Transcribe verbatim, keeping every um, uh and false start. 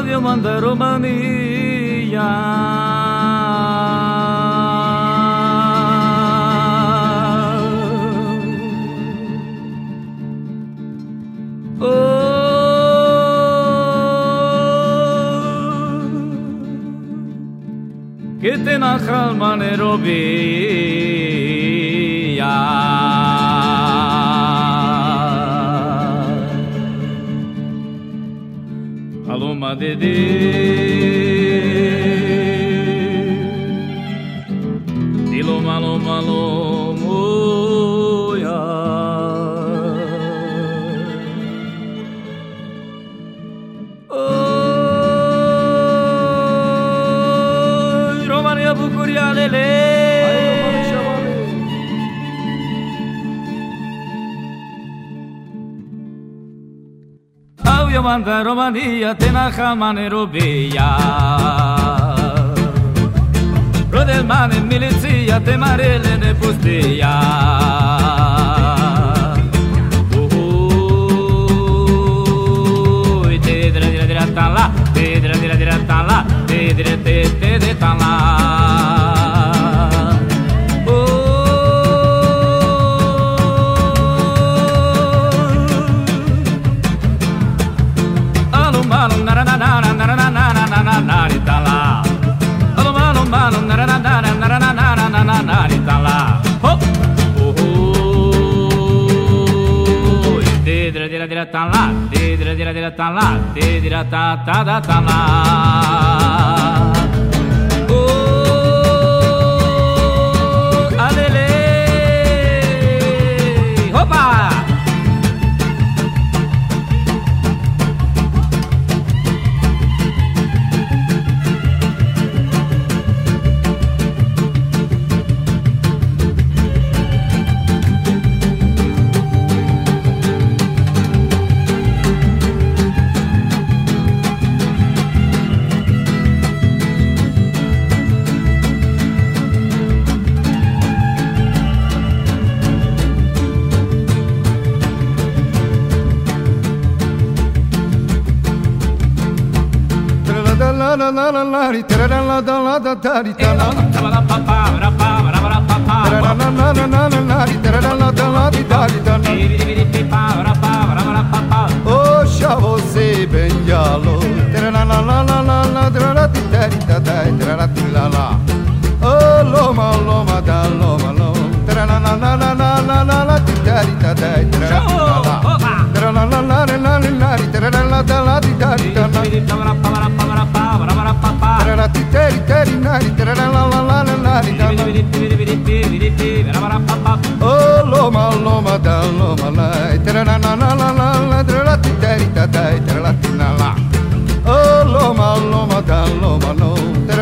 Avio manda Romania. Che te na calma ne robia Aloma de de Diloma loma lomoya Bucuria lele Avio manda Romania te na hamane robia Rodel mane milizia te marele ne pustia Ui te dira dira dira ta la te dira dira dira ta la te dira te te de ta la Ta la, de dira dira dira ta la, de dira ta ta da ta la. Oh, alele, hopa. La la la la ri tra la la la la da da ri ta la la la pa pa ra pa ra ra pa pa la la la la la la ri tra la la la la di da ri ta la ri ri ri pa ra pa ra ra pa pa oh chavo se benjalo tra la la la la la la tra la di da ri ta da tra la di la la oh loma loma da loma lo tra la la la la la la la la di da ri ta da tra la la tra la la la la la la ri tra la la la la di da ri ta la Tra ti teri teri nari tra la la la la la nari oh loma loma da loma la tra la la la la la la tra ti teri ta dai tra la ti na la oh loma loma da loma no